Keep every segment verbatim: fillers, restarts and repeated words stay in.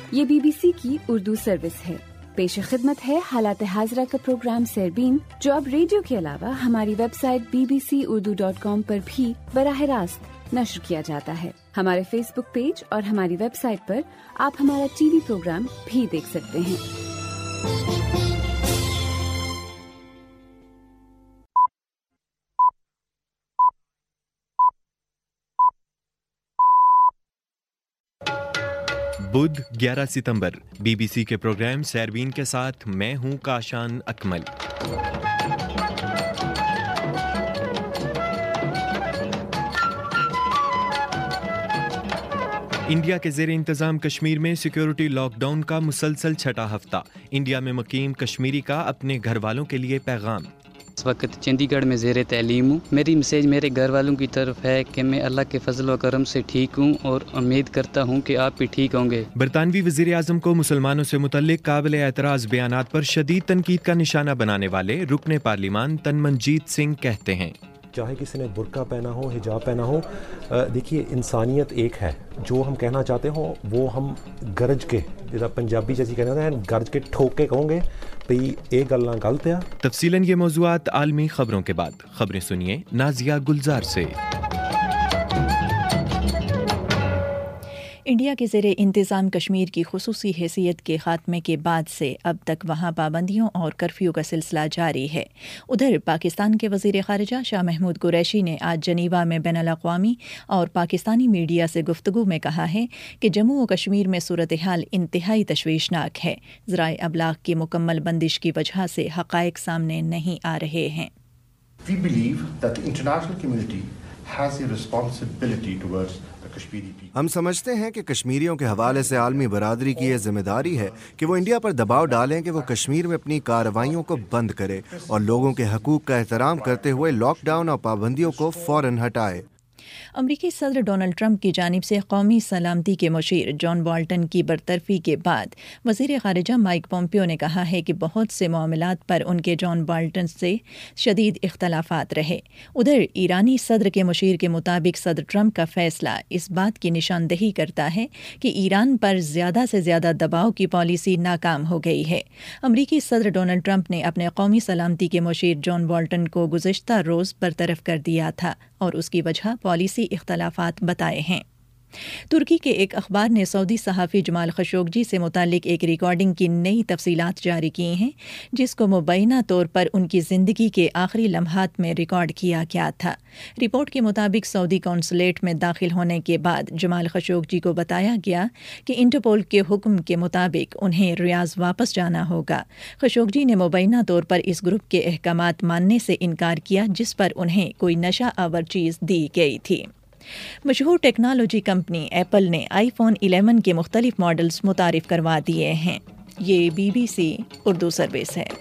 یہ B B سی کی Urdu service ہے۔ پیش خدمت ہے حالات حاضرہ کا پروگرام سیربین، جو اب ریڈیو کے علاوہ ہماری web site B B C Urdu dot com پر بھی براہ راست نشر کیا جاتا ہے۔ ہمارے فیس بک پیج اور ہماری ویب سائٹ پر آپ ہمارا ٹی وی پروگرام بھی دیکھ سکتے ہیں۔ بدھ گیارہ ستمبر، بی بی سی کے پروگرام سیربین کے ساتھ میں ہوں کاشان اکمل۔ انڈیا کے زیر انتظام کشمیر میں سیکیورٹی لاک ڈاؤن کا مسلسل چھٹا ہفتہ، انڈیا میں مقیم کشمیری کا اپنے گھر والوں کے لیے پیغام۔ اس وقت چندی گڑھ میں زیر تعلیم ہوں۔ میری میسیج میرے گھر والوں کی طرف ہے کہ میں اللہ کے فضل و کرم سے ٹھیک ہوں اور امید کرتا ہوں کہ آپ بھی ٹھیک ہوں گے۔ برطانوی وزیر اعظم کو مسلمانوں سے متعلق قابل اعتراض بیانات پر شدید تنقید کا نشانہ بنانے والے رکن پارلیمان تنمنجیت سنگھ کہتے ہیں، چاہے کسی نے برقع پہنا ہو، حجاب پہنا ہو، دیکھیے انسانیت ایک ہے، جو ہم کہنا چاہتے ہوں وہ ہم گرج کے، جیسا پنجابی جیسی کہنا ہے، گرج کے ٹھوک کے کہوں گے بھئی ایک گل نہ غلط ہے۔ تفصیلاً یہ موضوعات عالمی خبروں کے بعد، خبریں سنیے نازیہ گلزار سے۔ انڈیا کے زیر انتظام کشمیر کی خصوصی حیثیت کے خاتمے کے بعد سے اب تک وہاں پابندیوں اور کرفیو کا سلسلہ جاری ہے۔ ادھر پاکستان کے وزیر خارجہ شاہ محمود قریشی نے آج جنیوا میں بین الاقوامی اور پاکستانی میڈیا سے گفتگو میں کہا ہے کہ جموں و کشمیر میں صورتحال انتہائی تشویشناک ہے، ذرائع ابلاغ کی مکمل بندش کی وجہ سے حقائق سامنے نہیں آ رہے ہیں۔ We believe that the international community has a responsibility towards the Kashmiri people. ہم سمجھتے ہیں کہ کشمیریوں کے حوالے سے عالمی برادری کی یہ ذمہ داری ہے کہ وہ انڈیا پر دباؤ ڈالیں کہ وہ کشمیر میں اپنی کارروائیوں کو بند کرے اور لوگوں کے حقوق کا احترام کرتے ہوئے لاک ڈاؤن اور پابندیوں کو فوراً ہٹائے۔ امریکی صدر ڈونلڈ ٹرمپ کی جانب سے قومی سلامتی کے مشیر جان بالٹن کی برطرفی کے بعد وزیر خارجہ مائک پومپیو نے کہا ہے کہ بہت سے معاملات پر ان کے جان بالٹن سے شدید اختلافات رہے۔ ادھر ایرانی صدر کے مشیر کے مطابق صدر ٹرمپ کا فیصلہ اس بات کی نشاندہی کرتا ہے کہ ایران پر زیادہ سے زیادہ دباؤ کی پالیسی ناکام ہو گئی ہے۔ امریکی صدر ڈونلڈ ٹرمپ نے اپنے قومی سلامتی کے مشیر جان بالٹن کو گزشتہ روز برطرف کر دیا تھا اور اس کی وجہ پالیسی اختلافات بتائے ہیں۔ ترکی کے ایک اخبار نے سعودی صحافی جمال خشوگی سے متعلق ایک ریکارڈنگ کی نئی تفصیلات جاری کی ہیں، جس کو مبینہ طور پر ان کی زندگی کے آخری لمحات میں ریکارڈ کیا گیا تھا۔ رپورٹ کے مطابق سعودی قونصلیٹ میں داخل ہونے کے بعد جمال خشوگی کو بتایا گیا کہ انٹرپول کے حکم کے مطابق انہیں ریاض واپس جانا ہوگا۔ خشوگی نے مبینہ طور پر اس گروپ کے احکامات ماننے سے انکار کیا جس پر انہیں کوئی نشہ آور چیز دی گئی تھی۔ مشہور ٹیکنالوجی کمپنی ایپل نے آئی فون الیون کے مختلف ماڈلز متعارف کروا دیے ہیں۔ یہ B B C Urdu service ہے۔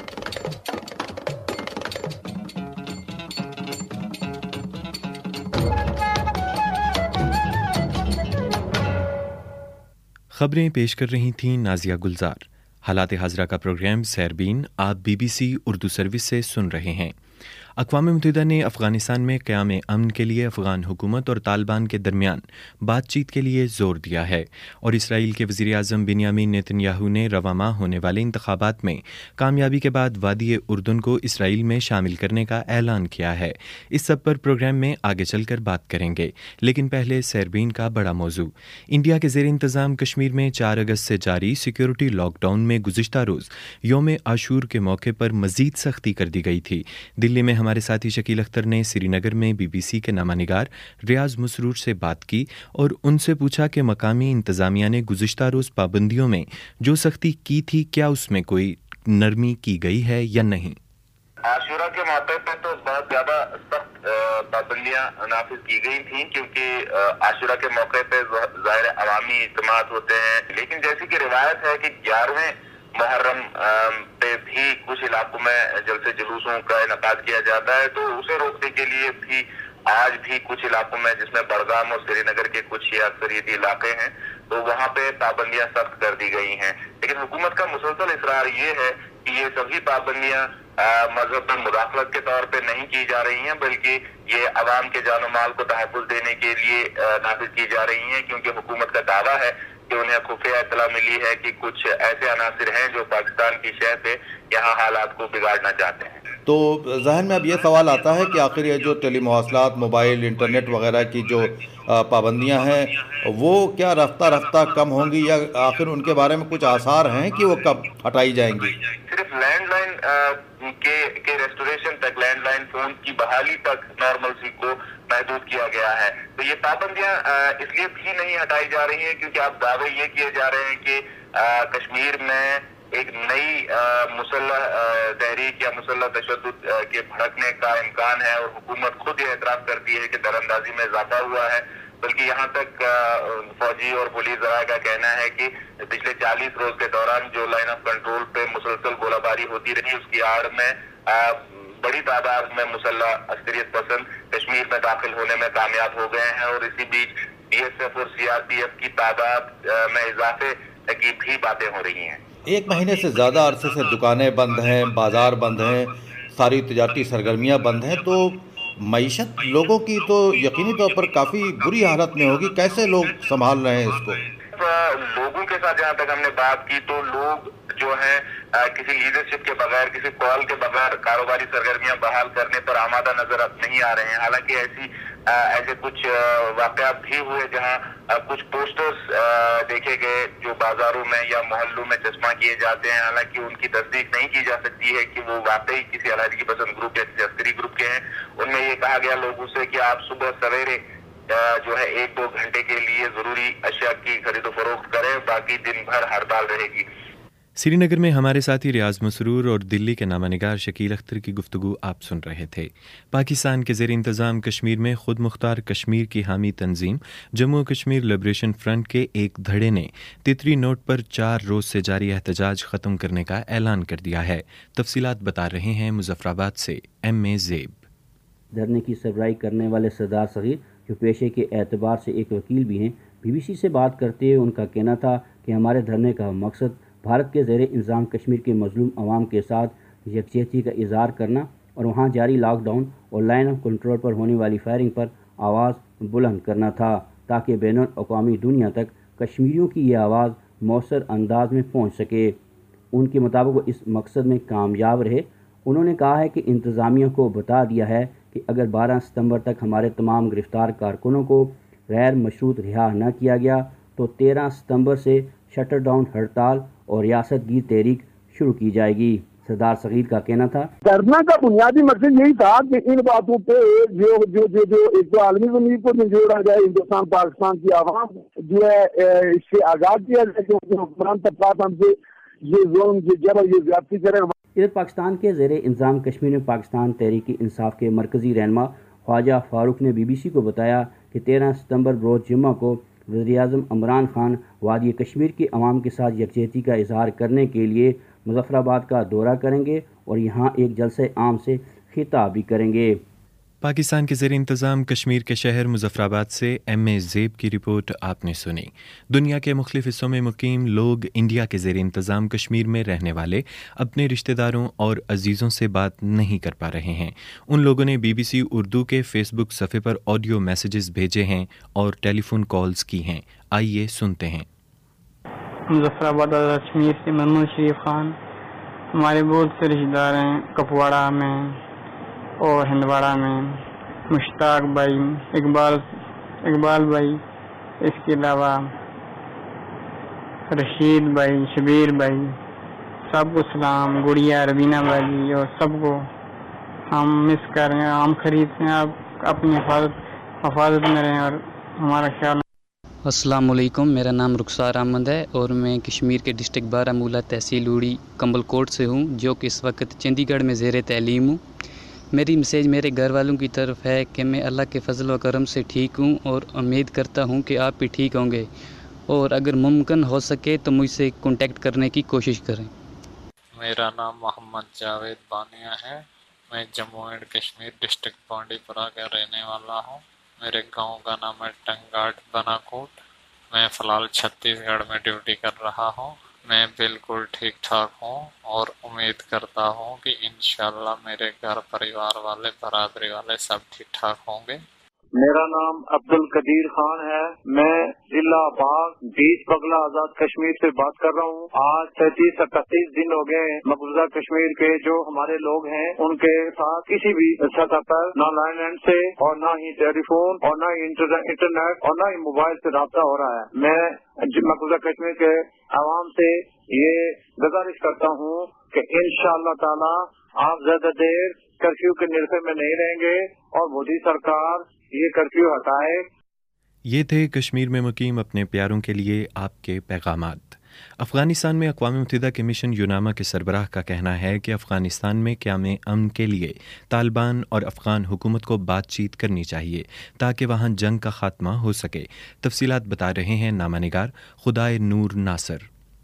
خبریں پیش کر رہی تھیں نازیہ گلزار۔ حالات حاضرہ کا پروگرام سیربین آپ B B C Urdu service سے سن رہے ہیں۔ اقوام متحدہ نے افغانستان میں قیام امن کے لیے افغان حکومت اور طالبان کے درمیان بات چیت کے لیے زور دیا ہے، اور اسرائیل کے وزیر اعظم بنیامین نیتن یاہو نے رواں ماہ ہونے والے انتخابات میں کامیابی کے بعد وادی اردن کو اسرائیل میں شامل کرنے کا اعلان کیا ہے۔ اس سب پر پروگرام میں آگے چل کر بات کریں گے، لیکن پہلے سیربین کا بڑا موضوع۔ انڈیا کے زیر انتظام کشمیر میں چار اگست سے جاری سیکیورٹی لاک ڈاؤن میں گزشتہ روز یوم عاشور کے موقع پر مزید سختی کر دی گئی تھی۔ دلی میں ہمارے ساتھی شکیل اختر نے سری نگر میں بی بی سی کے نامہ نگار ریاض مسرور سے بات کی اور ان سے پوچھا کہ مقامی انتظامیہ نے گزشتہ روز پابندیوں میں جو سختی کی تھی، کیا اس میں کوئی نرمی کی گئی ہے یا نہیں؟ عاشورہ کے موقع پہ تو بہت زیادہ سخت پابندیاں نافذ کی گئی تھیں، کیونکہ عاشورہ کے موقع پہ ظاہر عوامی اجتماعات ہوتے ہیں، لیکن جیسی کہ روایت ہے کہ گیارہویں محرم پہ بھی کچھ علاقوں میں جلسے جلوسوں کا انعقاد کیا جاتا ہے، تو اسے روکنے کے لیے بھی آج بھی کچھ علاقوں میں، جس میں بڑگام اور سری نگر کے کچھ شیعہ اکثریتی علاقے ہیں، تو وہاں پہ پابندیاں سخت کر دی گئی ہیں۔ لیکن حکومت کا مسلسل اصرار یہ ہے کہ یہ سبھی پابندیاں مذہب میں مداخلت کے طور پہ نہیں کی جا رہی ہیں، بلکہ یہ عوام کے جان و مال کو تحفظ دینے کے لیے نافذ کی جا رہی ہیں، کیونکہ حکومت کا دعویٰ ہے کہ انہیں خفیہ اطلاع ملی ہے کہ کچھ ایسے عناصر ہیں جو پاکستان کی شہر پہ یہاں حالات کو بگاڑنا چاہتے ہیں۔ تو ذہن میں اب یہ سوال آتا ہے کہ آخر یہ جو ٹیلی مواصلات، موبائل، انٹرنیٹ وغیرہ کی جو پابندیاں ہیں وہ کیا رفتہ رفتہ کم ہوں گی، یا آخر ان کے بارے میں کچھ آثار ہیں کہ وہ کب ہٹائی جائیں گی؟ صرف لینڈ لائن کے کے ریسٹوریشن تک، لینڈ لائن فون کی بحالی تک نارملسی کو محدود کیا گیا ہے۔ تو یہ پابندیاں اس لیے بھی نہیں ہٹائی جا رہی ہیں کیونکہ آپ دعوے یہ کیے جا رہے ہیں کہ کشمیر میں ایک نئی مسلح تحریک یا مسلح تشدد کے بھڑکنے کا امکان ہے، اور حکومت خود یہ اعتراف کرتی ہے کہ دراندازی میں اضافہ ہوا ہے، بلکہ یہاں تک فوجی اور پولیس ذرائع کا کہنا ہے کہ پچھلے چالیس روز کے دوران جو لائن آف کنٹرول پہ مسلسل گولہ باری ہوتی رہی، اس کی آڑ میں بڑی تعداد میں مسلح عسکریت پسند کشمیر میں داخل ہونے میں کامیاب ہو گئے ہیں، اور اسی بیچ بی ایس ایف اور سی آر پی ایف کی تعداد میں اضافے کی بھی باتیں ہو رہی ہیں۔ ایک مہینے سے زیادہ عرصے سے دکانیں بند ہیں، بازار بند ہیں، ساری تجارتی سرگرمیاں بند ہیں، تو معیشت لوگوں کی تو یقینی طور پر کافی بری حالت میں ہوگی۔ کیسے لوگ سنبھال رہے ہیں اس کو؟ لوگوں کے ساتھ جہاں تک ہم نے بات کی تو لوگ جو ہیں کسی لیڈرشپ کے بغیر، کسی کال کے بغیر کاروباری سرگرمیاں بحال کرنے پر آمادہ نظر نہیں آ رہے ہیں۔ حالانکہ ایسی ایسے کچھ واقعات بھی ہوئے جہاں کچھ پوسٹرز دیکھے گئے جو بازاروں میں یا محلوں میں چشمہ کیے جاتے ہیں، حالانکہ ان کی تصدیق نہیں کی جا سکتی ہے کہ وہ واقعی کسی علیحدگی پسند گروپ یا کسی عسکری گروپ کے ہیں۔ ان میں یہ کہا گیا لوگوں سے کہ آپ صبح سویرے جو ہے ایک دو گھنٹے کے لیے ضروری اشیاء کی خرید و فروخت کریں، باقی دن بھر ہڑتال رہے گی۔ سری نگر میں ہمارے ساتھی ریاض مسرور اور دلی کے نامہ نگار شکیل اختر کی گفتگو آپ سن رہے تھے۔ پاکستان کے زیر انتظام کشمیر میں خود مختار کشمیر کی حامی تنظیم جموں کشمیر لبریشن فرنٹ کے ایک دھڑے نے تیتری نوٹ پر چار روز سے جاری احتجاج ختم کرنے کا اعلان کر دیا ہے۔ تفصیلات بتا رہے ہیں مظفر آباد سے ایم اے زیب۔ دھرنے کی سربراہی کرنے والے سردار صغیر، جو پیشے کے اعتبار سے ایک وکیل بھی ہیں، بی بی سی سے بات کرتے ہوئے ان کا کہنا تھا کہ ہمارے دھرنے کا مقصد بھارت کے زیر انتظام کشمیر کے مظلوم عوام کے ساتھ یکجہتی کا اظہار کرنا اور وہاں جاری لاک ڈاؤن اور لائن آف کنٹرول پر ہونے والی فائرنگ پر آواز بلند کرنا تھا، تاکہ بین الاقوامی دنیا تک کشمیریوں کی یہ آواز مؤثر انداز میں پہنچ سکے۔ ان کے مطابق وہ اس مقصد میں کامیاب رہے۔ انہوں نے کہا ہے کہ انتظامیہ کو بتا دیا ہے کہ اگر بارہ ستمبر تک ہمارے تمام گرفتار کارکنوں کو غیر مشروط رہا نہ کیا گیا تو تیرہ ستمبر سے شٹر ڈاؤن ہڑتال اور ریاست گیر تحریک شروع کی جائے گی۔ سردار صغیر کا کہنا تھا دھرنا کا بنیادی مقصد یہی تھا کہ ان باتوں پہ جو جو جو جو ایک تو عالمی زمین کو نچوڑا جائے، ہندوستان پاکستان کی عوام جو ہے اس سے آزاد کیا جائے، کیونکہ حکمران طبقات ہم سے یہ ظلم، یہ جبر، یہ زیادتی کریں۔ ادھر پاکستان کے زیر انتظام کشمیر میں پاکستان تحریک انصاف کے مرکزی رہنما خواجہ فاروق نے بی بی سی کو بتایا کہ تیرہ ستمبر روز جمعہ کو وزیر اعظم عمران خان وادی کشمیر کے عوام کے ساتھ یکجہتی کا اظہار کرنے کے لیے مظفر آباد کا دورہ کریں گے اور یہاں ایک جلسہ عام سے خطاب بھی کریں گے۔ پاکستان کے زیر انتظام کشمیر کے شہر مظفر آباد سے ایم اے زیب کی رپورٹ آپ نے سنی۔ دنیا کے مختلف حصوں میں مقیم لوگ انڈیا کے زیر انتظام کشمیر میں رہنے والے اپنے رشتہ داروں اور عزیزوں سے بات نہیں کر پا رہے ہیں۔ ان لوگوں نے بی بی سی اردو کے فیس بک صفحے پر آڈیو میسیجز بھیجے ہیں اور ٹیلی فون کالز کی ہیں۔ آئیے سنتے ہیں۔ مظفر آباد کشمیر سے محمود شریف خان، ہمارے بہت سے رشتہ دار ہیں کپواڑہ میں اور ہندواڑہ میں، مشتاق بھائی، اقبال اقبال بھائی، اس کے علاوہ رشید بھائی، شبیر بھائی، سب کو سلام، گڑیا، ربینہ بھائی اور سب کو ہم مس کر رہے ہیں، ہم خرید ہیں، آپ اپنی حفاظت حفاظت میں رہیں اور ہمارا خیال۔ السلام علیکم، میرا نام رخسار احمد ہے اور میں کشمیر کے ڈسٹرکٹ بارہمولہ تحصیل اوڑی کمبل کوٹ سے ہوں، جو کہ اس وقت چندی گڑھ میں زیر تعلیم ہوں۔ میری میسیج میرے گھر والوں کی طرف ہے کہ میں اللہ کے فضل و کرم سے ٹھیک ہوں اور امید کرتا ہوں کہ آپ بھی ٹھیک ہوں گے، اور اگر ممکن ہو سکے تو مجھ سے کانٹیکٹ کرنے کی کوشش کریں۔ میرا نام محمد جاوید بانیہ ہے، میں جموں اینڈ کشمیر ڈسٹرکٹ بانڈی پورہ کا رہنے والا ہوں۔ میرے گاؤں کا نام ہے ٹنگاٹ بنا کوٹ۔ میں فی الحال چھتیس گڑھ میں ڈیوٹی کر رہا ہوں۔ میں بالکل ٹھیک ٹھاک ہوں اور امید کرتا ہوں کہ انشاءاللہ میرے گھر پریوار والے، برادری والے سب ٹھیک ٹھاک ہوں گے۔ میرا نام عبد القدیر خان ہے. میں ضلع باغ بیس بغلا آزاد کشمیر سے بات کر رہا ہوں. آج تینتیس اکتیس دن ہو گئے مقبوضہ کشمیر کے جو ہمارے لوگ ہیں ان کے ساتھ کسی بھی سطح پر نہ لائن لینڈ سے اور نہ ہی ٹیلی فون اور نہ ہی انٹرنیٹ اور نہ ہی موبائل سے رابطہ ہو رہا ہے. میں مقبوضہ کشمیر کے عوام سے یہ گزارش کرتا ہوں کہ انشاءاللہ تعالی آپ زیادہ دیر کرفیو کے نرخے میں نہیں رہیں گے اور مودی سرکار یہ کرفیو ہٹائے. یہ تھے کشمیر میں مقیم اپنے پیاروں کے لیے آپ کے پیغامات. افغانستان میں اقوام متحدہ کے مشن یوناما کے سربراہ کا کہنا ہے کہ افغانستان میں قیام امن کے لیے طالبان اور افغان حکومت کو بات چیت کرنی چاہیے تاکہ وہاں جنگ کا خاتمہ ہو سکے. تفصیلات بتا رہے ہیں نامہ نگار خدائے نور ناصر.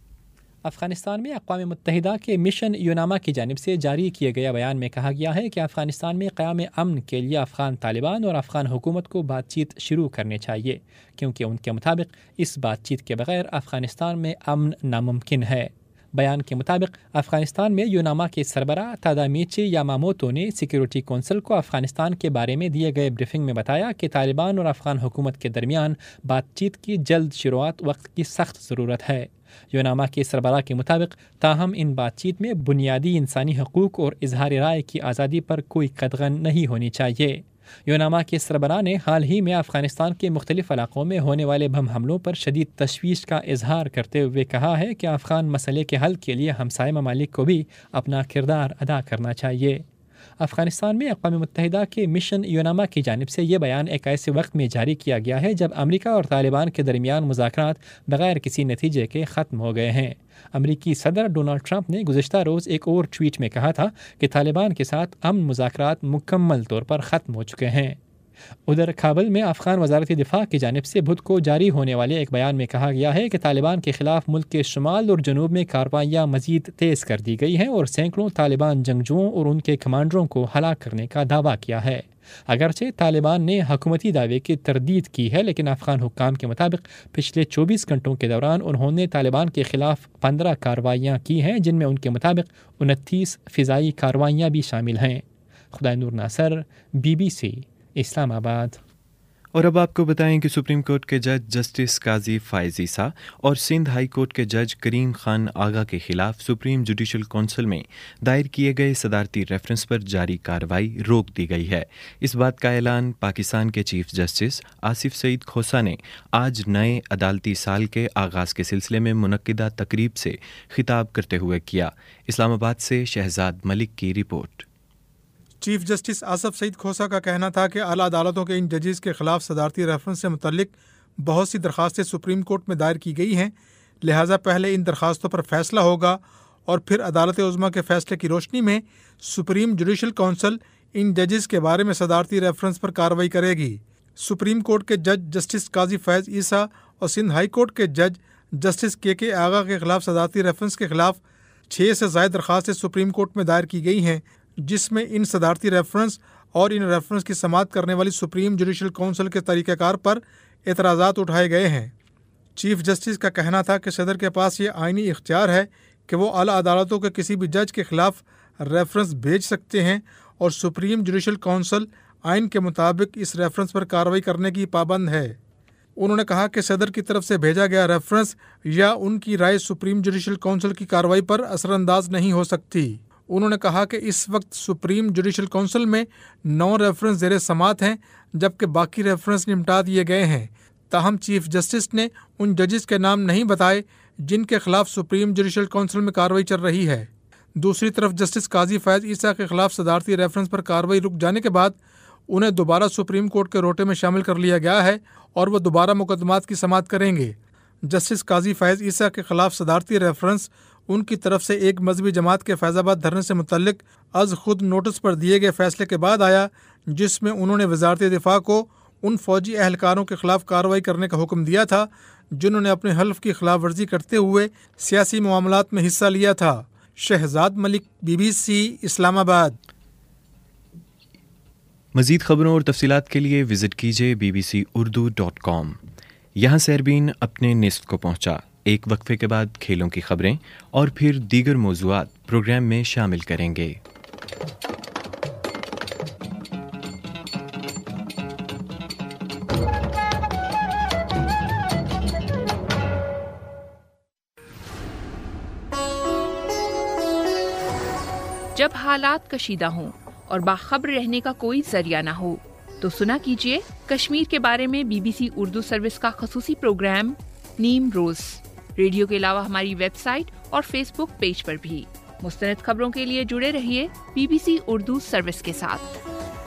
افغانستان میں اقوام متحدہ کے مشن یوناما کی جانب سے جاری کیے گئے بیان میں کہا گیا ہے کہ افغانستان میں قیام امن کے لیے افغان طالبان اور افغان حکومت کو بات چیت شروع کرنی چاہیے کیونکہ ان کے مطابق اس بات چیت کے بغیر افغانستان میں امن ناممکن ہے. بیان کے مطابق افغانستان میں یوناما کے سربراہ تادامیچی یاماموتو نے سیکیورٹی کونسل کو افغانستان کے بارے میں دیے گئے بریفنگ میں بتایا کہ طالبان اور افغان حکومت کے درمیان بات چیت کی جلد شروعات وقت کی سخت ضرورت ہے. یوناما کے سربراہ کے مطابق تاہم ان بات چیت میں بنیادی انسانی حقوق اور اظہار رائے کی آزادی پر کوئی قدغن نہیں ہونی چاہیے. یوناما کے سربراہ نے حال ہی میں افغانستان کے مختلف علاقوں میں ہونے والے بم حملوں پر شدید تشویش کا اظہار کرتے ہوئے کہا ہے کہ افغان مسئلے کے حل کے لیے ہمسائے ممالک کو بھی اپنا کردار ادا کرنا چاہیے. افغانستان میں اقوام متحدہ کے مشن یوناما کی جانب سے یہ بیان ایک ایسے وقت میں جاری کیا گیا ہے جب امریکہ اور طالبان کے درمیان مذاکرات بغیر کسی نتیجے کے ختم ہو گئے ہیں. امریکی صدر ڈونلڈ ٹرمپ نے گزشتہ روز ایک اور ٹویٹ میں کہا تھا کہ طالبان کے ساتھ امن مذاکرات مکمل طور پر ختم ہو چکے ہیں. ادھر کابل میں افغان وزارت دفاع کی جانب سے بدھ کو جاری ہونے والے ایک بیان میں کہا گیا ہے کہ طالبان کے خلاف ملک کے شمال اور جنوب میں کارروائیاں مزید تیز کر دی گئی ہیں اور سینکڑوں طالبان جنگجوؤں اور ان کے کمانڈروں کو ہلاک کرنے کا دعویٰ کیا ہے. اگرچہ طالبان نے حکومتی دعوے کی تردید کی ہے لیکن افغان حکام کے مطابق پچھلے چوبیس گھنٹوں کے دوران انہوں نے طالبان کے خلاف پندرہ کارروائیاں کی ہیں جن میں ان کے مطابق انتیس فضائی کارروائیاں بھی شامل ہیں. خدائے نور ناصر، بی بی سی، اسلام آباد. اور اب آپ کو بتائیں کہ سپریم کورٹ کے جج جسٹس قاضی فائز عیسیٰ اور سندھ ہائی کورٹ کے جج کریم خان آغا کے خلاف سپریم جوڈیشل کونسل میں دائر کیے گئے صدارتی ریفرنس پر جاری کارروائی روک دی گئی ہے. اس بات کا اعلان پاکستان کے چیف جسٹس آصف سعید کھوسہ نے آج نئے عدالتی سال کے آغاز کے سلسلے میں منعقدہ تقریب سے خطاب کرتے ہوئے کیا. اسلام آباد سے شہزاد ملک کی report. Chief justice Asif Saeed Khosa کا کہنا تھا کہ اعلیٰ عدالتوں کے ان ججز کے خلاف صدارتی ریفرنس سے متعلق بہت سی درخواستیں سپریم کورٹ میں دائر کی گئی ہیں، لہٰذا پہلے ان درخواستوں پر فیصلہ ہوگا اور پھر عدالت عظمیٰ کے فیصلے کی روشنی میں سپریم جوڈیشل کونسل ان ججز کے بارے میں صدارتی ریفرنس پر کارروائی کرے گی. سپریم کورٹ کے جج جسٹس قاضی فیض عیسیٰ اور سندھ ہائی کورٹ کے جج جسٹس کے کے آغا کے خلاف صدارتی ریفرنس کے خلاف چھ سے زائد درخواستیں سپریم کورٹ میں دائر کی گئی ہیں، جس میں ان صدارتی ریفرنس اور ان ریفرنس کی سماعت کرنے والی سپریم جوڈیشل کونسل کے طریقہ کار پر اعتراضات اٹھائے گئے ہیں. چیف جسٹس کا کہنا تھا کہ صدر کے پاس یہ آئینی اختیار ہے کہ وہ اعلیٰ عدالتوں کے کسی بھی جج کے خلاف ریفرنس بھیج سکتے ہیں اور سپریم جوڈیشل کونسل آئین کے مطابق اس ریفرنس پر کارروائی کرنے کی پابند ہے. انہوں نے کہا کہ صدر کی طرف سے بھیجا گیا ریفرنس یا ان کی رائے سپریم جوڈیشل کونسل کی کارروائی پر اثر انداز نہیں ہو سکتی. انہوں نے کہا کہ اس وقت سپریم جوڈیشل کونسل میں نو ریفرنس زیر سماعت ہیں جبکہ باقی ریفرنس نمٹا دیے گئے ہیں. تاہم چیف جسٹس نے ان ججز کے نام نہیں بتائے جن کے خلاف سپریم جوڈیشل کونسل میں کارروائی چل رہی ہے. دوسری طرف جسٹس قاضی فیض عیسیٰ کے خلاف صدارتی ریفرنس پر کارروائی رک جانے کے بعد انہیں دوبارہ سپریم کورٹ کے روٹے میں شامل کر لیا گیا ہے اور وہ دوبارہ مقدمات کی سماعت کریں گے. جسٹس قاضی فیض عیسیٰ کے خلاف صدارتی ریفرنس ان کی طرف سے ایک مذہبی جماعت کے فیض آباد دھرنے سے متعلق از خود نوٹس پر دیے گئے فیصلے کے بعد آیا، جس میں انہوں نے وزارت دفاع کو ان فوجی اہلکاروں کے خلاف کارروائی کرنے کا حکم دیا تھا جنہوں نے اپنے حلف کی خلاف ورزی کرتے ہوئے سیاسی معاملات میں حصہ لیا تھا. Shahzad Malik, B B C, Islamabad. مزید خبروں اور تفصیلات کے لیے وزٹ کیجیے B B C Urdu dot com. یہاں سیربین اپنے نصف کو پہنچا. ایک وقفے کے بعد کھیلوں کی خبریں اور پھر دیگر موضوعات پروگرام میں شامل کریں گے. جب حالات کشیدہ ہوں اور باخبر رہنے کا کوئی ذریعہ نہ ہو تو سنا کیجیے کشمیر کے بارے میں B B C Urdu service کا خصوصی پروگرام نیم روز، ریڈیو کے علاوہ ہماری ویب سائٹ اور فیس بک پیج پر بھی۔ مستند خبروں کے لیے جڑے رہیے B B C Urdu service کے ساتھ۔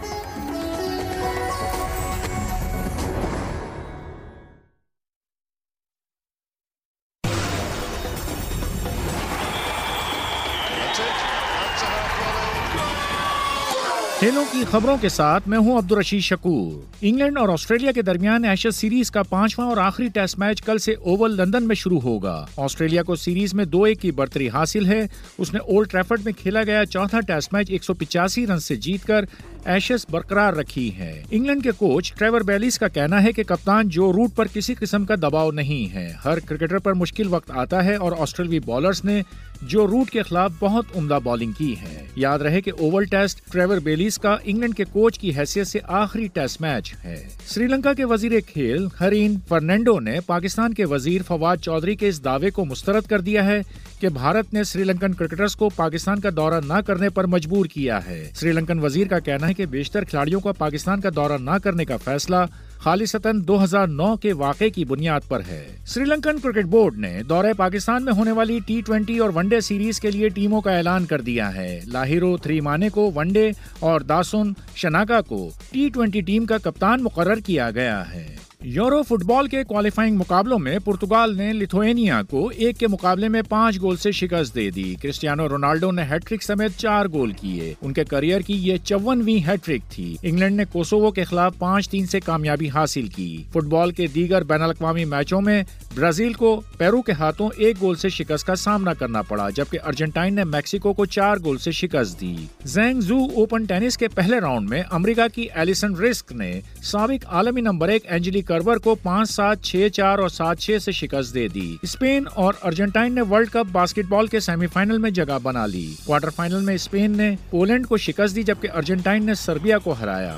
کھیلوں کی خبروں کے ساتھ میں ہوں عبدالرشید شکور۔ انگلینڈ اور آسٹریلیا کے درمیان ایشز سیریز کا پانچواں اور آخری ٹیسٹ میچ کل سے اوول لندن میں شروع ہوگا۔ آسٹریلیا کو سیریز میں دو ایک کی برتری حاصل ہے۔ اس نے اولڈ ٹریفرڈ میں کھیلا گیا چوتھا ٹیسٹ میچ ایک سو پچاسی رن سے جیت کر ایشز برقرار رکھی ہے۔ انگلینڈ کے کوچ ٹریور بیلیز کا کہنا ہے کہ کپتان جو روٹ پر کسی قسم کا دباؤ نہیں ہے۔ ہر کرکٹر پر مشکل وقت آتا ہے اور آسٹریلوی بالرز نے جو روٹ کے خلاف بہت عمدہ بالنگ کی ہے۔ یاد رہے کہ اوول ٹیسٹ ٹریور بیلیز کا انگلینڈ کے کوچ کی حیثیت سے آخری ٹیسٹ میچ ہے۔ سری لنکا کے وزیر کھیل ہرین فرنینڈو نے پاکستان کے وزیر فواد چودھری کے اس دعوے کو مسترد کر دیا ہے کہ بھارت نے سری لنکن کرکٹرز کو پاکستان کا دورہ نہ کرنے پر مجبور کیا ہے۔ سری لنکن وزیر کا کہنا ہے کہ بیشتر کھلاڑیوں کا پاکستان کا دورہ نہ کرنے کا فیصلہ خالصتاً دو ہزار نو کے واقعے کی بنیاد پر ہے۔ سری لنکن کرکٹ بورڈ نے دورہ پاکستان میں ہونے والی ٹی ٹوینٹی اور ون ڈے سیریز کے لیے ٹیموں کا اعلان کر دیا ہے۔ لاہیرو تھری مانے کو ون ڈے اور داسن شناکا کو ٹی ٹوینٹی ٹیم کا کپتان مقرر کیا گیا ہے۔ یورو فٹ بال کے کوالیفائنگ مقابلوں میں پرتگال نے لیتھوینیا کو ایک کے مقابلے میں پانچ گول سے شکست دے دی۔ کرسٹیانو رونالڈو نے ہیٹ ٹرک سمیت چار گول کیے۔ ان کے کیریئر کی یہ چونویں ہیٹ ٹرک تھی۔ انگلینڈ نے کوسوو کے خلاف پانچ تین سے کامیابی حاصل کی۔ فٹ بال کے دیگر بین الاقوامی میچوں میں برازیل کو پیرو کے ہاتھوں ایک گول سے شکست کا سامنا کرنا پڑا، جبکہ ارجنٹائن نے میکسیکو کو چار گول سے شکست دی۔ زینگ زو اوپن ٹینس کے پہلے راؤنڈ میں امریکہ کی ایلیسن رسک نے سابق عالمی نمبر ایک اینجلی کربر کو پانچ سات چھ چار اور سات چھ سے شکست دے دی۔ اسپین اور ارجنٹائن نے ورلڈ کپ باسکٹ بال کے سیمی فائنل میں جگہ بنا لی۔ کوارٹر فائنل میں اسپین نے پولینڈ کو شکست دی، جبکہ ارجنٹائن نے سربیا کو ہرایا۔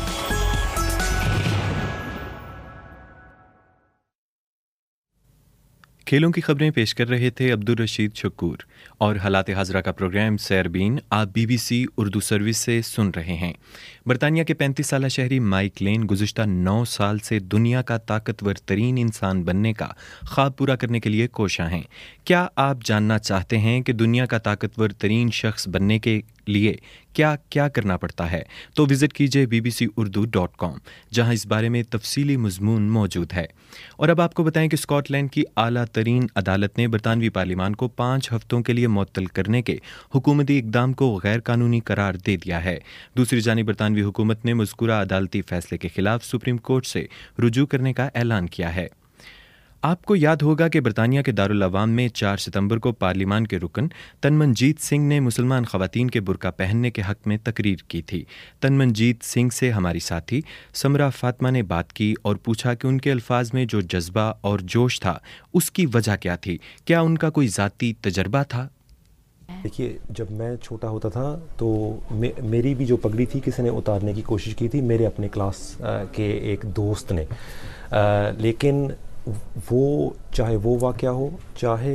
کھیلوں کی خبریں پیش کر رہے تھے عبدالرشید شکور، اور حالات حاضرہ کا پروگرام سیربین آپ B B C Urdu service سے سن رہے ہیں۔ برطانیہ کے پینتیس سالہ شہری مائک لین گزشتہ نو سال سے دنیا کا طاقتور ترین انسان بننے کا خواب پورا کرنے کے لیے کوشاں ہیں۔ کیا آپ جاننا چاہتے ہیں کہ دنیا کا طاقتور ترین شخص بننے کے لیے کیا کیا کرنا پڑتا ہے؟ تو وزٹ کیجیے B B C Urdu dot com, جہاں اس بارے میں تفصیلی مضمون موجود ہے۔ اور اب آپ کو بتائیں کہ اسکاٹ لینڈ کی اعلیٰ ترین عدالت نے برطانوی پارلیمان کو پانچ ہفتوں کے لیے معطل کرنے کے حکومتی اقدام کو غیر قانونی قرار دے دیا ہے۔ دوسری جانب برطانوی حکومت نے مذکورہ عدالتی فیصلے کے خلاف سپریم کورٹ سے رجوع کرنے کا اعلان کیا ہے۔ آپ کو یاد ہوگا کہ برطانیہ کے دارالعوام میں چار ستمبر کو پارلیمان کے رکن تنمنجیت سنگھ نے مسلمان خواتین کے برقع پہننے کے حق میں تقریر کی تھی۔ تنمنجیت سنگھ سے ہماری ساتھی سمرا فاطمہ نے بات کی اور پوچھا کہ ان کے الفاظ میں جو جذبہ اور جوش تھا اس کی وجہ کیا تھی؟ کیا ان کا کوئی ذاتی تجربہ تھا؟ دیکھیے، جب میں چھوٹا ہوتا تھا تو میری بھی جو پگڑی تھی کسی نے اتارنے کی کوشش کی تھی، میرے اپنے کلاس کے ایک دوست نے، لیکن وہ چاہے وہ واقعہ ہو، چاہے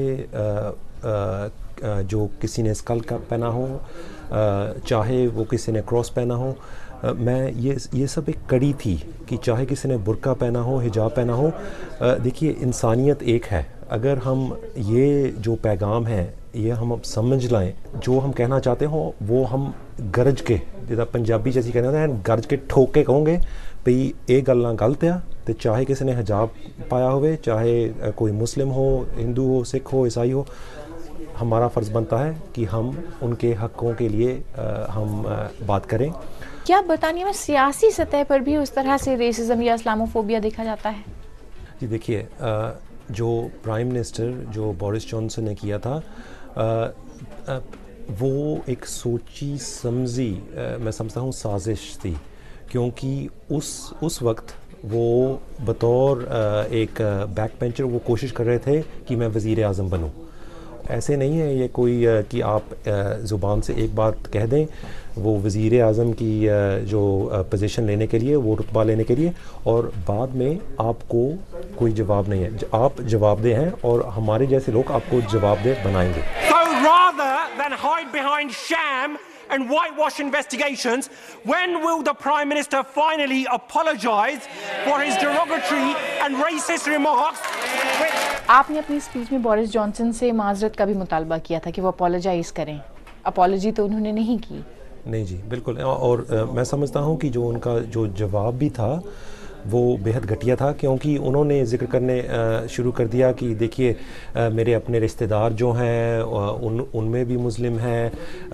جو کسی نے اسکل کپ پہنا ہو، چاہے وہ کسی نے کراس پہنا ہو، میں یہ یہ سب ایک کڑی تھی کہ چاہے کسی نے برقع پہنا ہو، حجاب پہنا ہو، دیکھیے انسانیت ایک ہے۔ اگر ہم یہ جو پیغام ہے یہ ہم سمجھ لائیں، جو ہم کہنا چاہتے ہوں وہ ہم گرج کے، جیسا پنجابی جیسی کہنا ہے، گرج کے ٹھوک کے کہوں گے بھئی یہ گلاں غلط ہے، تو چاہے کسی نے حجاب پایا ہوئے، چاہے کوئی مسلم ہو، ہندو ہو، سکھ ہو، عیسائی ہو، ہمارا فرض بنتا ہے کہ ہم ان کے حقوں کے لیے ہم بات کریں۔ کیا برطانیہ میں سیاسی سطح پر بھی اس طرح سے ریسزم یا اسلاموفوبیا دیکھا جاتا ہے؟ جی دیکھیے، جو پرائم منسٹر جو بورس جانسن نے کیا تھا، وہ ایک سوچی سمجھی میں سمجھتا ہوں سازش تھی، کیونکہ اس اس وقت وہ بطور ایک بیک بینچر وہ کوشش کر رہے تھے کہ میں وزیر اعظم بنوں۔ ایسے نہیں ہے یہ کوئی کہ آپ زبان سے ایک بات کہہ دیں، وہ وزیر اعظم کی جو پوزیشن لینے کے لیے، وہ رتبہ لینے کے لیے، اور بعد میں آپ کو کوئی جواب نہیں ہے، آپ جواب دہ ہیں اور ہمارے جیسے لوگ آپ کو جواب دہ بنائیں گے۔ So rather than hide behind sham and whitewash investigations. When will the Prime Minister finally apologise for his derogatory and racist remarks? आपने अपनी स्पीच में बोरिस जॉनसन से माजरत का भी मुतालबा किया था कि वो अपोलोजाइज करें. अपॉलॉजी तो उन्होंने नहीं की. नहीं जी, बिल्कुल. और आ, मैं समझता हूँ कि जो उनका जो जवाब भी था वो बेहद घटिया था, क्योंकि उन्होंने जिक्र करने शुरू कर दिया कि देखिए मेरे अपने रिश्तेदार जो हैं उन उनमें भी मुस्लिम हैं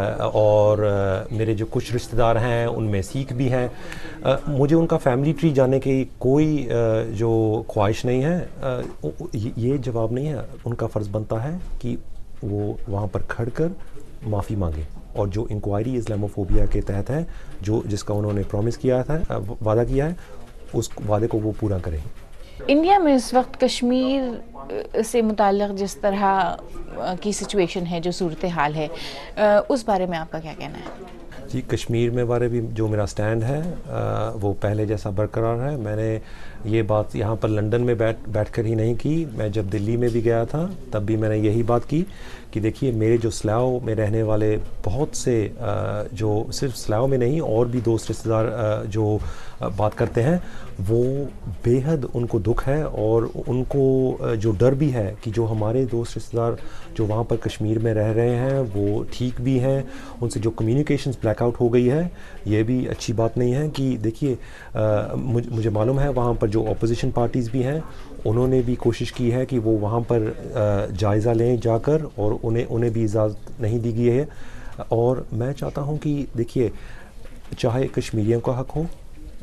और मेरे जो कुछ रिश्तेदार हैं उनमें सिख भी हैं. मुझे उनका फैमिली ट्री जानने की कोई जो ख्वाहिश नहीं है. ये जवाब नहीं है. उनका फ़र्ज़ बनता है कि वो वहाँ पर खड़ कर माफ़ी मांगे और जो इंक्वायरी इस्लामोफोबिया के तहत है, जो जिसका उन्होंने प्रॉमिस किया था, वादा किया है, उस वादे को वो पूरा करें. इंडिया में इस वक्त कश्मीर से मुताल्लिक़ जिस तरह की सिचुएशन है, जो सूरत हाल है, उस बारे में आपका क्या कहना है? जी, कश्मीर में बारे भी जो मेरा स्टैंड है वो पहले जैसा बरकरार है. मैंने ये बात यहाँ पर लंदन में बैठ बैठकर ही नहीं की. मैं जब दिल्ली में भी गया था तब भी मैंने यही बात की कि देखिए मेरे जो स्लाव में रहने वाले बहुत से जो सिर्फ स्लाव में नहीं और भी दोस्त रिश्तेदार जो बात करते हैं, वो बेहद उनको दुख है और उनको जो डर भी है कि जो हमारे दोस्त रिश्तेदार जो वहाँ पर कश्मीर में रह रहे हैं वो ठीक भी हैं. उनसे जो कम्युनिकेशंस ब्लैकआउट हो गई है, ये भी अच्छी बात नहीं है. कि देखिए मुझ, मुझे मालूम है वहाँ पर जो अपोजिशन पार्टीज़ भी हैं उन्होंने भी कोशिश की है कि वो वहाँ पर जायज़ा लें जाकर, और उन्हें उन्हें भी इजाज़त नहीं दी गई है. और मैं चाहता हूँ कि देखिए चाहे कश्मीरियों का हक़ हो,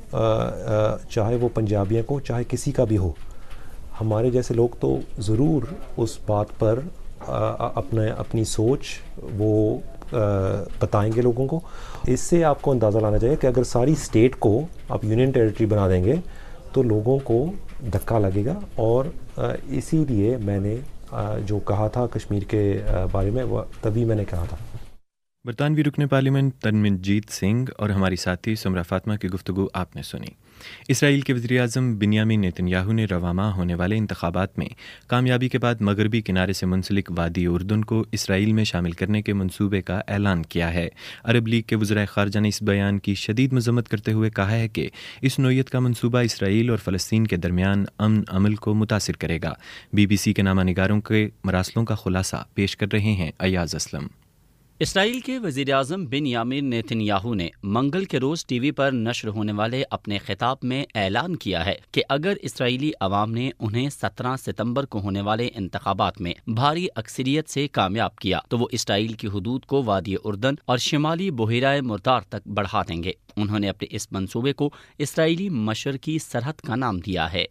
चाहे वो पंजाबियों को, चाहे किसी का भी हो, हमारे जैसे लोग तो ज़रूर उस बात पर अपने अपनी सोच वो बताएंगे लोगों को. इससे आपको अंदाज़ा लाना चाहिए कि अगर सारी स्टेट को आप यूनियन टेरिटरी बना देंगे तो लोगों को धक्का लगेगा. और इसीलिए मैंने जो कहा था कश्मीर के बारे में, वो तभी मैंने कहा था. बरतानवी रुकन पार्लियामेंट तनमनजीत सिंह और हमारी साथी सुमरा फातिमा की गुफ्तगू आपने सुनी. इसराइल के वज़ीर-ए-आज़म बिन्यामिन नेतन्याहू ने रवा माह होने वाले इंतखाबात में कामयाबी के बाद मगरबी किनारे से मुंसलिक वादी उर्दन को इसराइल में शामिल करने के मंसूबे का ऐलान किया है. अरब लीग के वज़ीर ख़ारजा ने इस बयान की शदीद मज़म्मत करते हुए कहा है कि इस नोयत का मंसूबा इसराइल और फ़लस्तीन के दरमियान अमन अमल को मुतासिर करेगा. बी बी सी के नामा निगारों के मरासलों का खुलासा पेश कर रहे हैं अयाज असलम. इसराइल के वज़ीर-ए-आज़म बिन्यामिन नेतन्याहू ने मंगल के रोज़ टीवी पर नश्र होने वाले अपने खिताब में ऐलान किया है कि अगर इसराइली अवाम ने उन्हें सत्रह सितंबर को होने वाले इंतखाबात में भारी अक्सरियत से कामयाब किया तो वो इसराइल की हुदूद को वादी उर्दन और शिमाली बुहेराए मुर्तार तक बढ़ा देंगे. उन्होंने अपने इस मंसूबे को इसराइली मशरकी सरहद का नाम दिया है.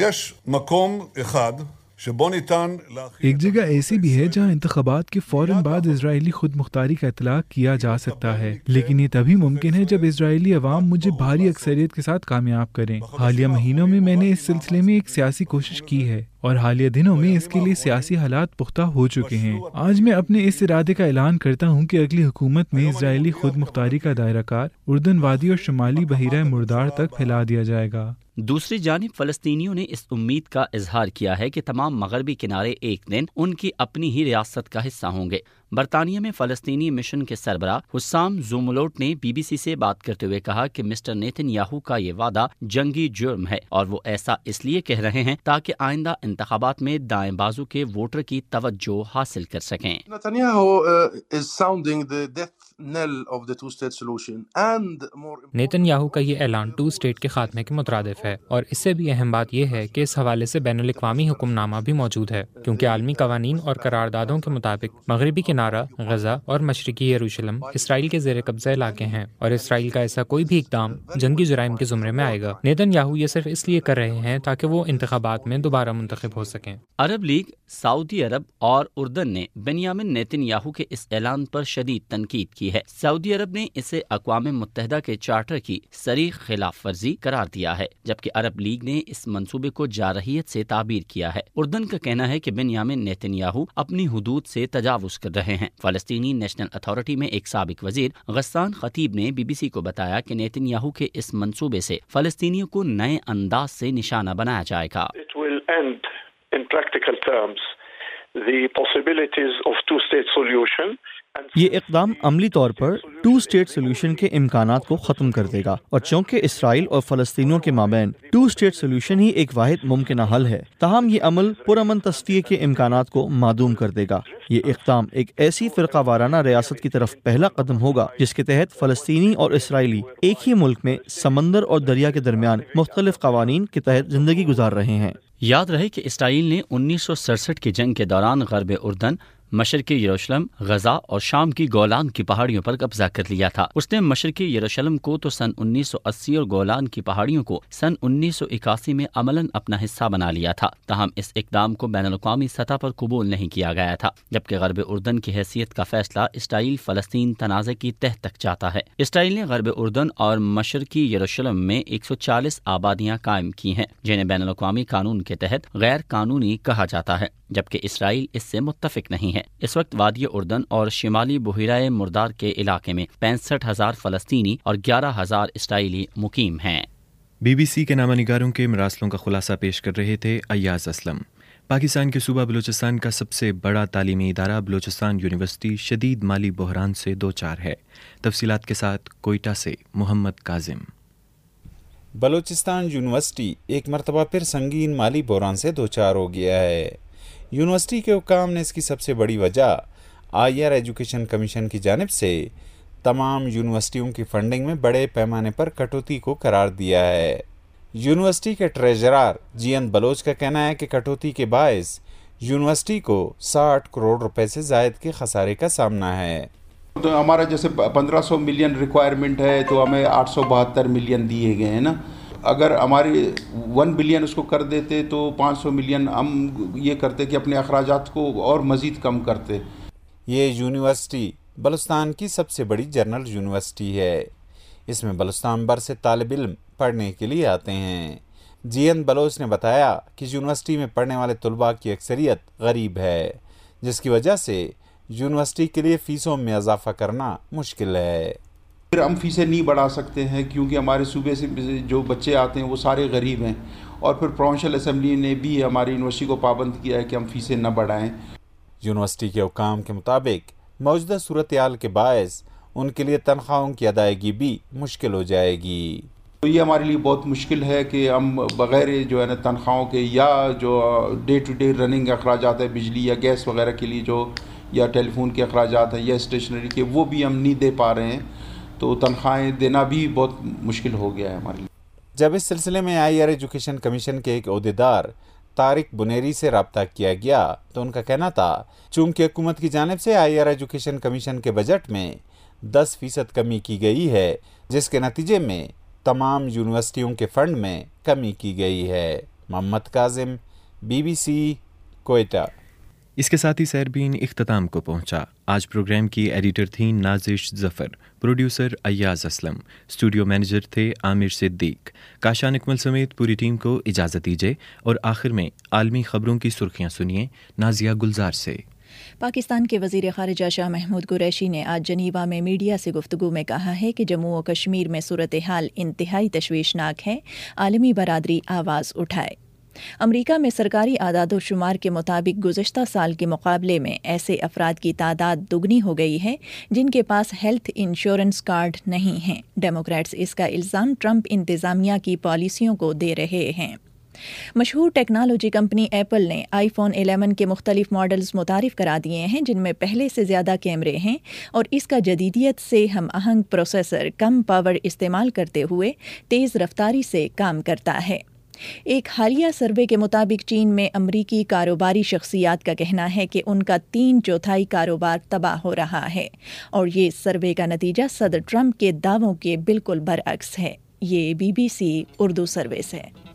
एक जगह ऐसी भी है जहां इंतखाबात के फौरन बाद इजरायली खुद मुख्तारी का इतलाक किया जा सकता है, लेकिन ये तभी मुमकिन है जब इजरायली अवाम मुझे भारी अक्सरियत के साथ कामयाब करें. हालिया महीनों में मैंने इस सिलसिले में एक सियासी कोशिश की है और हालिया दिनों में इसके लिए सियासी हालात पुख्ता हो चुके हैं. आज मैं अपने इस इरादे का ऐलान करता हूँ कि अगली हुकूमत में इजरायली खुद मुख्तारी का दायरा कार उर्दन वादी और शुमाली बहिरा मुर्दार तक फैला दिया जाएगा. दूसरी जानिब फ़लस्तीनियों ने इस उम्मीद का इजहार किया है कि तमाम मगरबी किनारे एक दिन उनकी अपनी ही रियासत का हिस्सा होंगे. बरतानिया में फ़लस्तीनी मिशन के सरबराह हुस्साम ज़ुमलोट ने बी बी सी से बात करते हुए कहा कि मिस्टर नेतन्याहू का ये वादा जंगी जुर्म है और वो ऐसा इसलिए कह रहे हैं ताकि आइंदा इंतखाबात में दाएं बाजू के वोटर की तवज्जो हासिल कर सकें. नेतन्याहू का ये ऐलान टू स्टेट के खात्मे के मुतरादिफ है और इससे भी अहम बात यह है कि इस हवाले से बैनुल अक़वामी हुक्मनामा भी मौजूद है, क्योंकि आलमी कवानीन और करारदादों के मुताबिक मगरबी किनारा, गजा और मशरिकी यरूशलेम इसराइल के ज़ेर कब्ज़ा इलाके हैं और इसराइल का ऐसा कोई भी इक़दाम जंगी जुराइम के ज़ुमरे में आएगा. नेतन्याहू ये सिर्फ इसलिए कर रहे हैं ताकि वो इंतखाबात में दोबारा मुंतखब हो सकें. अरब लीग, सऊदी अरब और उर्दन ने बिन्यामिन नेतन्याहू के इस ऐलान पर शदीद तनकीद की है. सऊदी अरब ने इसे अक़वाम मुत्तहिदा के चार्टर की सरीह खिलाफ वर्जी करार दिया है, जबकि अरब लीग ने इस मंसूबे को जारहियत से ताबीर किया है. उर्दन का कहना है कि बिन्यामिन नेतन्याहू अपनी हुदूद से तजावुज़ कर रहे हैं. फ़लस्तीनी नेशनल अथॉरिटी में एक साबिक वज़ीर गस्सान खतीब ने बी बी सी को बताया कि नेतन्याहू के इस मंसूबे से फ़लस्तीनियों को नए अंदाज से निशाना बनाया जाएगा. In practical terms, the possibilities of two-state solution یہ اقدام عملی طور پر ٹو اسٹیٹ سولوشن کے امکانات کو ختم کر دے گا، اور چونکہ اسرائیل اور فلسطینیوں کے مابین ٹو اسٹیٹ سولوشن ہی ایک واحد ممکنہ حل ہے، تاہم یہ عمل پرامن تصفیے کے امکانات کو معدوم کر دے گا۔ یہ اقدام ایک ایسی فرقہ وارانہ ریاست کی طرف پہلا قدم ہوگا جس کے تحت فلسطینی اور اسرائیلی ایک ہی ملک میں سمندر اور دریا کے درمیان مختلف قوانین کے تحت زندگی گزار رہے ہیں۔ یاد رہے کہ اسرائیل نے انیس سو سڑسٹھ کی جنگ کے دوران غرب اردن، مشرقی یروشلم، غزہ اور شام کی گولان کی پہاڑیوں پر قبضہ کر لیا تھا۔ اس نے مشرقی یروشلم کو تو سن انیس سو اسی اور گولان کی پہاڑیوں کو سن انیس سو اکاسی میں عملاً اپنا حصہ بنا لیا تھا، تاہم اس اقدام کو بین الاقوامی سطح پر قبول نہیں کیا گیا تھا، جبکہ غرب اردن کی حیثیت کا فیصلہ اسرائیل فلسطین تنازع کی تہ تک جاتا ہے۔ اسرائیل نے غرب اردن اور مشرقی یروشلم میں ایک سو چالیس آبادیاں قائم کی ہیں جنہیں بین الاقوامی قانون کے تحت غیر قانونی کہا جاتا ہے، جبکہ اسرائیل اس سے متفق نہیں ہے۔ اس وقت وادی اردن اور شمالی بحیرہ مردار کے علاقے میں پینسٹھ ہزار فلسطینی اور گیارہ ہزار اسرائیلی مقیم ہیں۔ بی بی سی کے نامہ نگاروں کے مراسلوں کا خلاصہ پیش کر رہے تھے ایاز اسلم۔ پاکستان کے صوبہ بلوچستان کا سب سے بڑا تعلیمی ادارہ بلوچستان یونیورسٹی شدید مالی بحران سے دو چار ہے۔ تفصیلات کے ساتھ کوئٹہ سے محمد کاظم۔ بلوچستان یونیورسٹی ایک مرتبہ پھر سنگین مالی بحران سے دو چار ہو گیا ہے۔ یونیورسٹی کے حکام نے اس کی سب سے بڑی وجہ ہائیر ایجوکیشن کمیشن کی جانب سے تمام یونیورسٹیوں کی فنڈنگ میں بڑے پیمانے پر کٹوتی کو قرار دیا ہے۔ یونیورسٹی کے ٹریجرر جی این بلوچ کا کہنا ہے کہ کٹوتی کے باعث یونیورسٹی کو ساٹھ کروڑ روپے سے زائد کے خسارے کا سامنا ہے۔ تو ہمارا جیسے پندرہ سو ملین ریکوائرمنٹ ہے تو ہمیں آٹھ سو بہتر ملین دیے گئے ہیں نا، اگر ہماری ون بلین اس کو کر دیتے تو پانچ سو ملین ہم یہ کرتے کہ اپنے اخراجات کو اور مزید کم کرتے۔ یہ یونیورسٹی بلوچستان کی سب سے بڑی جنرل یونیورسٹی ہے۔ اس میں بلوچستان بھر سے طالب علم پڑھنے کے لیے آتے ہیں۔ جی این بلوچ نے بتایا کہ یونیورسٹی میں پڑھنے والے طلباء کی اکثریت غریب ہے، جس کی وجہ سے یونیورسٹی کے لیے فیسوں میں اضافہ کرنا مشکل ہے۔ پھر ہم فیسیں نہیں بڑھا سکتے ہیں کیونکہ ہمارے صوبے سے جو بچے آتے ہیں وہ سارے غریب ہیں، اور پھر پروونشل اسمبلی نے بھی ہماری یونیورسٹی کو پابند کیا ہے کہ ہم فیسیں نہ بڑھائیں۔ یونیورسٹی کے حکام کے مطابق موجودہ صورتحال کے باعث ان کے لیے تنخواہوں کی ادائیگی بھی مشکل ہو جائے گی۔ تو یہ ہمارے لیے بہت مشکل ہے کہ ہم بغیر جو ہے نا تنخواہوں کے یا جو ڈے ٹو ڈے رننگ اخراجات ہے بجلی یا گیس وغیرہ کے لیے جو یا ٹیلی فون کے اخراجات ہیں یا اسٹیشنری کے، وہ بھی ہم نہیں دے پا رہے ہیں، تو تنخواہیں دینا بھی بہت مشکل ہو گیا ہے ہمارے لیے۔ جب اس سلسلے میں ہائیر ایجوکیشن کمیشن کے ایک عہدیدار طارق بنیری سے رابطہ کیا گیا تو ان کا کہنا تھا چونکہ حکومت کی جانب سے ہائیر ایجوکیشن کمیشن کے بجٹ میں دس فیصد کمی کی گئی ہے، جس کے نتیجے میں تمام یونیورسٹیوں کے فنڈ میں کمی کی گئی ہے۔ Muhammad Kazim, B B C, Quetta. اس کے ساتھ ہی سیربین اختتام کو پہنچا۔ آج پروگرام کی ایڈیٹر تھیں Nazish Zafar, producer Ayaz Aslam, studio manager تھے عامر صدیق۔ کاشان اکمل سمیت پوری ٹیم کو اجازت دیجیے اور آخر میں عالمی خبروں کی سرخیاں سنیے نازیہ گلزار سے۔ پاکستان کے وزیر خارجہ شاہ محمود قریشی نے آج جنیوا میں میڈیا سے گفتگو میں کہا ہے کہ جموں و کشمیر میں صورتحال انتہائی تشویشناک ہے، عالمی برادری آواز اٹھائے۔ امریکہ میں سرکاری اعداد و شمار کے مطابق گزشتہ سال کے مقابلے میں ایسے افراد کی تعداد دگنی ہو گئی ہے جن کے پاس ہیلتھ انشورنس کارڈ نہیں ہیں۔ ڈیموکریٹس اس کا الزام ٹرمپ انتظامیہ کی پالیسیوں کو دے رہے ہیں۔ مشہور ٹیکنالوجی کمپنی ایپل نے آئی فون الیون کے مختلف ماڈلز متعارف کرا دیے ہیں جن میں پہلے سے زیادہ کیمرے ہیں اور اس کا جدیدیت سے ہم آہنگ پروسیسر کم پاور استعمال کرتے ہوئے تیز رفتاری سے کام کرتا ہے۔ ایک حالیہ سروے کے مطابق چین میں امریکی کاروباری شخصیات کا کہنا ہے کہ ان کا تین چوتھائی کاروبار تباہ ہو رہا ہے، اور یہ سروے کا نتیجہ صدر ٹرمپ کے دعووں کے بالکل برعکس ہے۔ یہ B B C Urdu service ہے۔